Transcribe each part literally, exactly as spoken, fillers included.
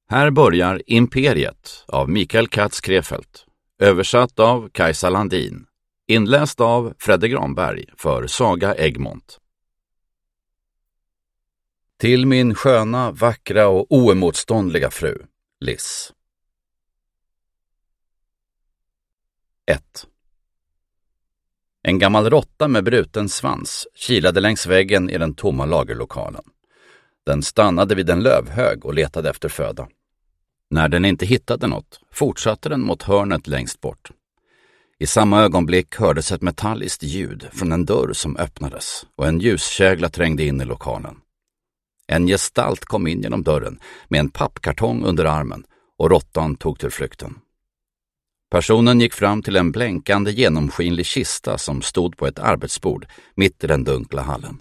Här börjar Imperiet av Mikael Katz-Krefeld, översatt av Kajsa Landin, inläst av Fredde Granberg för Saga Egmont. Till min sköna, vackra och oemotståndliga fru, Liz. ett. En gammal råtta med bruten svans kilade längs väggen i den tomma lagerlokalen. Den stannade vid en lövhög och letade efter föda. När den inte hittade något fortsatte den mot hörnet längst bort. I samma ögonblick hördes ett metalliskt ljud från en dörr som öppnades och en ljuskägla trängde in i lokalen. En gestalt kom in genom dörren med en pappkartong under armen och råttan tog till flykten. Personen gick fram till en blänkande genomskinlig kista som stod på ett arbetsbord mitt i den dunkla hallen.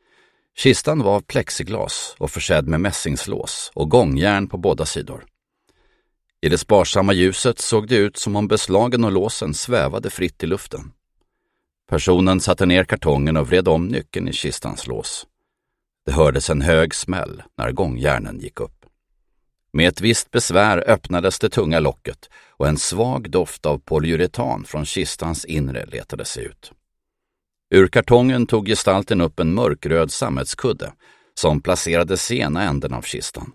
Kistan var av plexiglas och försedd med mässingslås och gångjärn på båda sidor. I det sparsamma ljuset såg det ut som om beslagen och låsen svävade fritt i luften. Personen satte ner kartongen och vred om nyckeln i kistans lås. Det hördes en hög smäll när gångjärnen gick upp. Med ett visst besvär öppnades det tunga locket och en svag doft av polyuretan från kistans inre letade sig ut. Ur kartongen tog gestalten upp en mörkröd sammetskudde som placerades i ena änden av kistan.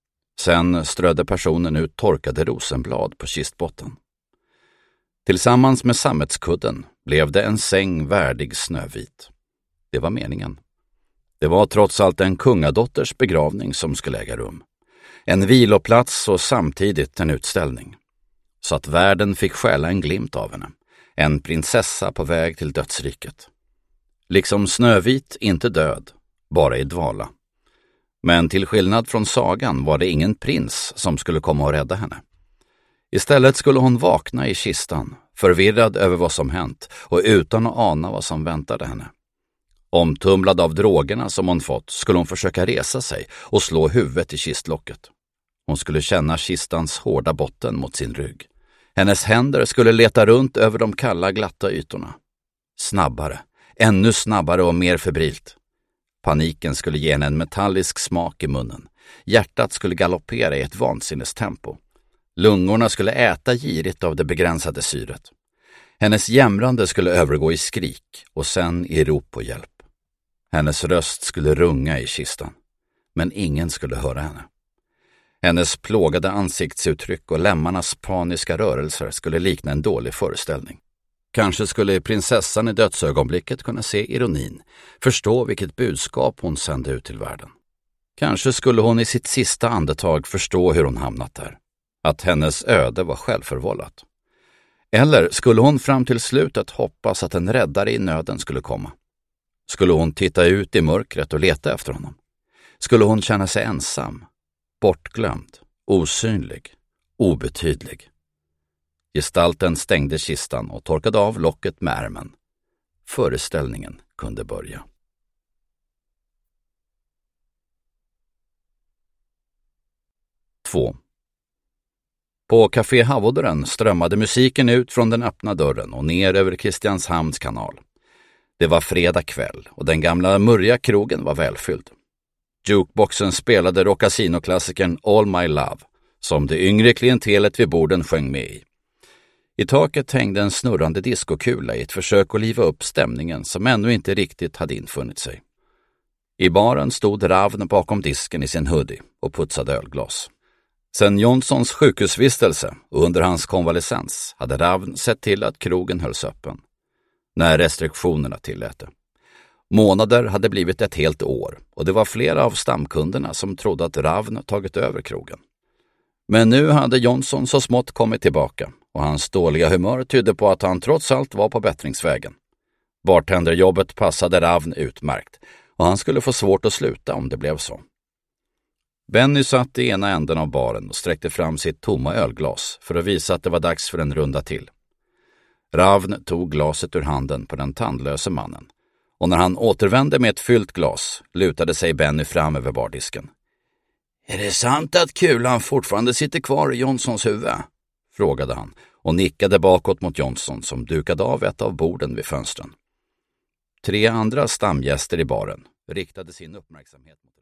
Sen strödde personen ut torkade rosenblad på kistbotten. Tillsammans med sammetskudden blev det en säng värdig Snövit. Det var meningen. Det var trots allt en kungadotters begravning som skulle äga rum. En viloplats och samtidigt en utställning. Så att världen fick stjäla en glimt av henne. En prinsessa på väg till dödsriket. Liksom Snövit inte död, bara i dvala. Men till skillnad från sagan var det ingen prins som skulle komma och rädda henne. Istället skulle hon vakna i kistan, förvirrad över vad som hänt och utan att ana vad som väntade henne. Omtumlad av drogerna som hon fått skulle hon försöka resa sig och slå huvudet i kistlocket. Hon skulle känna kistans hårda botten mot sin rygg. Hennes händer skulle leta runt över de kalla glatta ytorna. Snabbare, ännu snabbare och mer febrilt. Paniken skulle ge henne en metallisk smak i munnen. Hjärtat skulle galoppera i ett vansinnestempo. Lungorna skulle äta girigt av det begränsade syret. Hennes jämrande skulle övergå i skrik och sen i rop på hjälp. Hennes röst skulle runga i kistan, men ingen skulle höra henne. Hennes plågade ansiktsuttryck och lämmarnas paniska rörelser skulle likna en dålig föreställning. Kanske skulle prinsessan i dödsögonblicket kunna se ironin, förstå vilket budskap hon sände ut till världen. Kanske skulle hon i sitt sista andetag förstå hur hon hamnat där, att hennes öde var självförvållat. Eller skulle hon fram till slutet hoppas att en räddare i nöden skulle komma? Skulle hon titta ut i mörkret och leta efter honom? Skulle hon känna sig ensam, bortglömd, osynlig, obetydlig? Gestalten stängde kistan och torkade av locket med ärmen. Föreställningen kunde börja. två. På Café Havoderen strömmade musiken ut från den öppna dörren och ner över Kristianshamns kanal. Det var fredag kväll och den gamla murriga krogen var välfylld. Jukeboxen spelade Rockasino-klassikern All My Love, som det yngre klientelet vid borden sjöng med i. I taket hängde en snurrande diskokula i ett försök att liva upp stämningen som ännu inte riktigt hade infunnit sig. I baren stod Ravn bakom disken i sin hoodie och putsade ölglas. Sen Jonssons sjukhusvistelse och under hans konvalescens hade Ravn sett till att krogen hölls öppen. När restriktionerna tillät det. Månader hade blivit ett helt år och det var flera av stamkunderna som trodde att Ravn tagit över krogen. Men nu hade Jonsson så smått kommit tillbaka och hans dåliga humör tydde på att han trots allt var på bättringsvägen. Bartenderjobbet passade Ravn utmärkt och han skulle få svårt att sluta om det blev så. Benny satt i ena änden av baren och sträckte fram sitt tomma ölglas för att visa att det var dags för en runda till. Ravn tog glaset ur handen på den tandlöse mannen och när han återvände med ett fyllt glas lutade sig Benny fram över bardisken. Är det sant att kulan fortfarande sitter kvar i Jonssons huvud? Frågade han och nickade bakåt mot Jonsson som dukade av ett av borden vid fönstren. Tre andra stamgäster i baren riktade sin uppmärksamhet mot